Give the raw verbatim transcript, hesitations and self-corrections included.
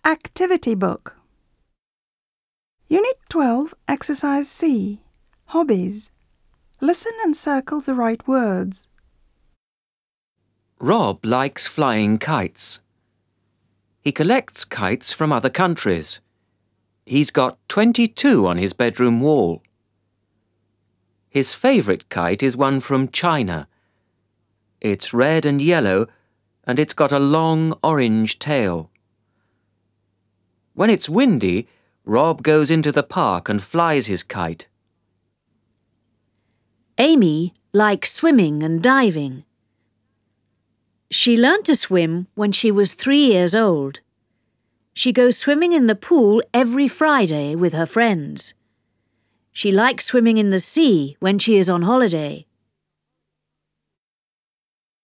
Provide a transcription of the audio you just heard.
Activity book. Unit twelve, Exercise C. Hobbies. Listen and circle the right words. Rob likes flying kites. He collects kites from other countries. He's got twenty-two on his bedroom wall. His favourite kite is one from China. It's red and yellow, and it's got a long orange tail. When it's windy, Rob goes into the park and flies his kite. Amy likes swimming and diving. She learnt to swim when she was three years old. She goes swimming in the pool every Friday with her friends. She likes swimming in the sea when she is on holiday.